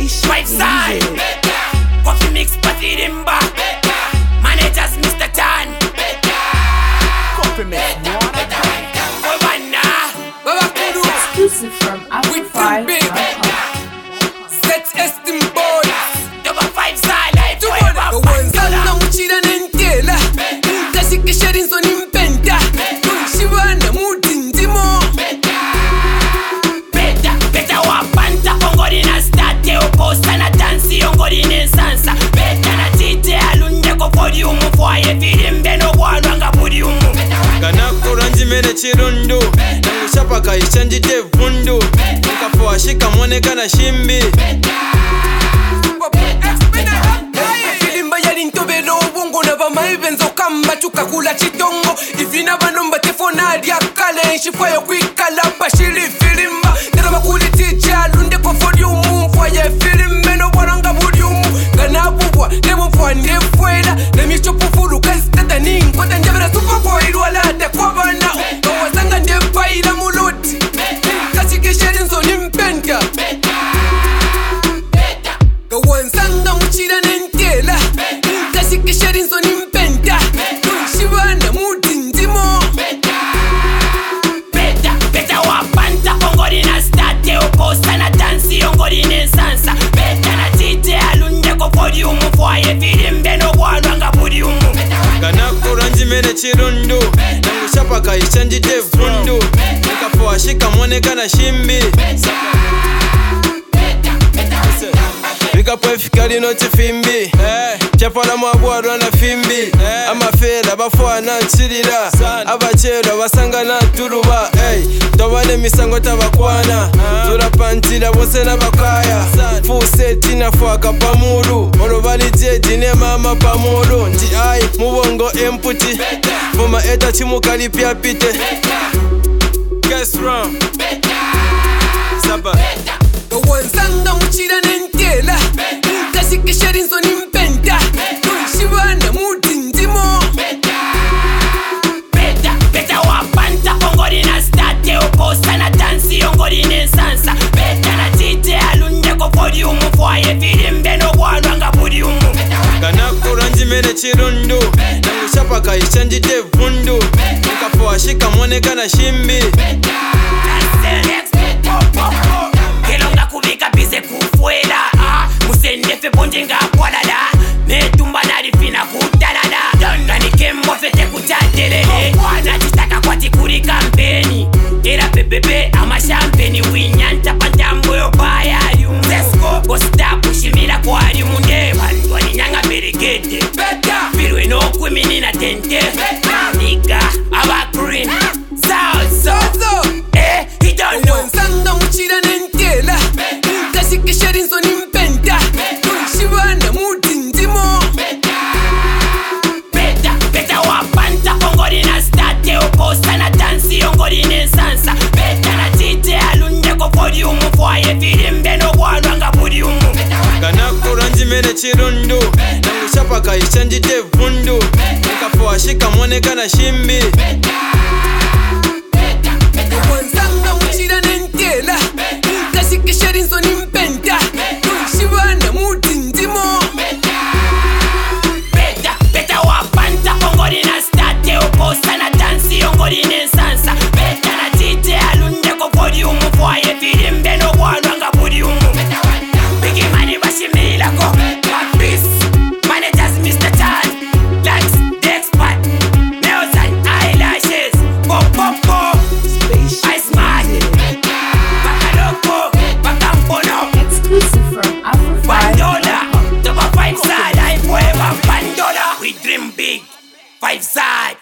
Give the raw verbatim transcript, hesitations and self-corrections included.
Five side Coffee mix party rimba Managers Mister Tan Coffee mix Exclusive from Amplify dot com. Set Estim Boys Double five side life forever Wanzanga muchira nentela Nkashike sharinzo nimpenta Kunshibana mudi ndimo Beta, beta wapanta Kongori na state Oposta na dansi Yongori nesansa Beta na tite alunde ko podium Fwaye filimbe no wadwanga podium Kanakura njimene chirundo Nangushapa kaishanjite vundu Nkafo ashika mwoneka na shimbi Filimba yali ntobelo obungo na bamaibenzo kamba tukakula chitongo Ifina banomba tefonali akale Nshifwayo kwikala bashili filimba Nero makuli tija lunde kwa podium Mfwaye filimbe no waranga podium Ganabubwa nebo mfwa ndefwela Na michopu fulu kastata ningota Njabera superboy ilwalate kwa bana Kawasanga ndefaila muloti Kashike sharinzo nimpenda Kawansanga muchira nentela Nkashike sharinzo nimpenda Kunshibana mudi ndimo Beta, beta wapanta Kongori na state Oposta na dansi Yongori nesansa Beta na tite alunde ko podium Fwaye filimbe no wadwanga podium Kanakura njimene chirundo Nangushapa kaishanjite vundu Nkafo ashika mwoneka na shimbi Vikapo efikali no chifimbi hey. Chapala mwabwadwa na fimbi hey. Amafela bafwana nchirira Abachera basanga na turuba hey. Tobane misango tabakwana uh. Turapantira bose na bakaya Fuseti na fwaka pamuru Olobali jeji ne mama pamuru Nti ai mubongo emputi Fuma eta chimukali pia pite Guess wrong Saba Kawansanga muchira nentela Nkashike sharinzo nimpenda Kunshibana mudi ndimo Beta, beta wapanta Kongori na state Oposta na dansi Yongori nesansa Beta na tite alunde ko podium Fwaye filimbe no wadwanga podium Kanakura njimene chirundo Nangushapa kaishanjite vundu Nkafo ashika mwoneka na shimbi Kelonga kubika bize kufwela Musendefe bonje nga kwalala Metumba narifina kutalala Donga nikembo fete kuchatelele Nachitaka kwati kuri kampeni Era pepepe ama champeni Winyanta pantamboyo bayarium Zesko bosta pushimira kwa alimunde Bandwa ninyanga beregete Firwe no kwimini na tente Niga aba green South so Eh, he don't know Wansanga muchira nentela Nkashike sharinzo nimpenda Kunshibana mudi ndimo Beta, beta wapanta Kongori na state Oposta na dansi Yongori nesansa Beta na tite alunde ko podium Fwaye filimbe no wadwanga podium Kanakura njimene chirundo Nangushapa kaishanjite vundu Nkafo ashika mwoneka na shimbi Wansanga muchira nentela Nkashike sharinzo nimpenda Kunshibana mudi ndimo Beta, beta wapanta Kongori na state Oposta na dansi Yongori nesansa Beta na tite alunde ko podium Fwaye filimbe no wadwanga podium Bigi mani bashimilako Mapis Managers Mister Tan Likes, the expert Nails and eyelashes Pop, pop, pop I smart Bakaloko Bakampono Exclusive from Amplify dot com. Bandola Double five side life forever Bandola We dream big Five side